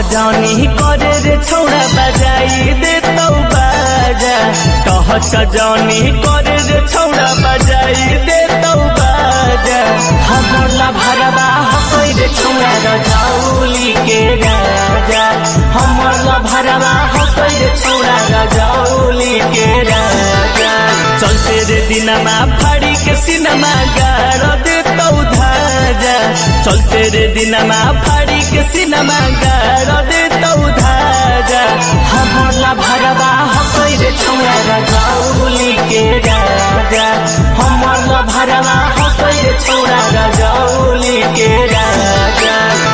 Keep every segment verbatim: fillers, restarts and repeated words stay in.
जानी करे रे छौड़ा बजाई दे तो बाजा टहच जानी करे रे छौड़ा बजाई दे तो बाजा हमर ला भरवा हकई रे छौड़ा रजौली के राजा हमर ला भरवा हकई रे छौड़ा रजौली के राजा चलते रे दिनमा फाड़ी के सिनमा गाड़ दे तो धाजा चलते रे दिनमा फाड़ी के सिनमा गाड़ दे तो धाजा हमर ला भरवा हकई रे छौड़ा रजौली के राजा हमर ला भरवा हकई रे छौड़ा रजौली के राजा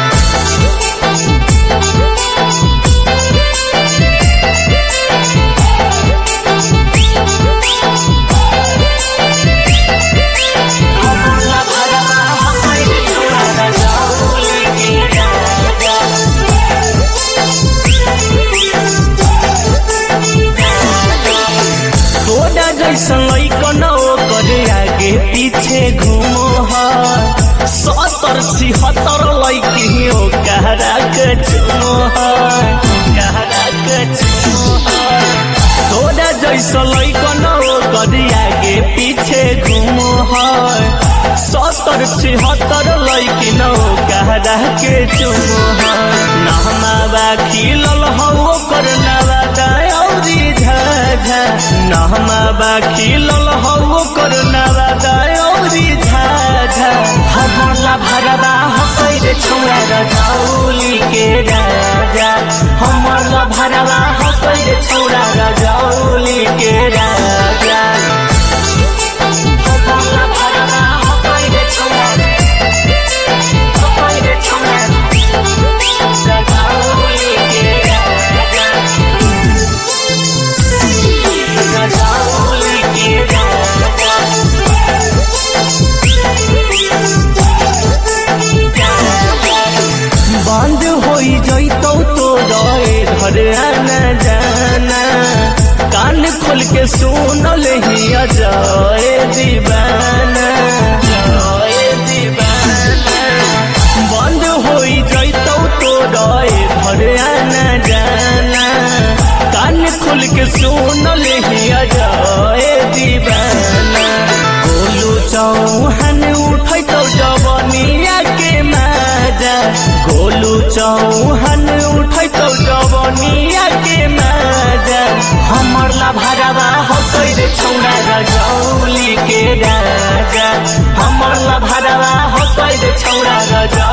आगे पीछे घूमो है सत्तर छिहत्तर लैकी हो कहरा के चुनो है कहरा के चुनो है तोरा जैसा लैकन कर आगे पीछे घूमो है सत्तर छिहत्तर लैकी न कहरा के चुनो है नहमा बाखी लल हो कर नवा दौरी झाझा नहमा बाखी लल हो कर नवा दौरी झाझा हमर ला भरवा हकई रे छौड़ा रजौली के राजा हमर ला भरवा हकई रे छौड़ा रजौली के राजा हमर ला भरवा हकई रे छौड़ा हकई रे छौड़ा रजौली के राजा रजौली के राजा बंद होई जैतौ तो रहे घर आना जाना कान खोल के सुन लही अजय दीवाना जय दीवाना बंद होई जैतौ तो रहे घर आना जाना कान खोल के सुन लही अजय दीवाना गोलू चौहान उठैतौ जवनिया के माजा गोलू चौहान उठैतौ जवनिया के माजा हमर ला भरवा हकई रे छौड़ा रजौली के राजा हमर ला भरवा हकई रे छौड़ा रजौली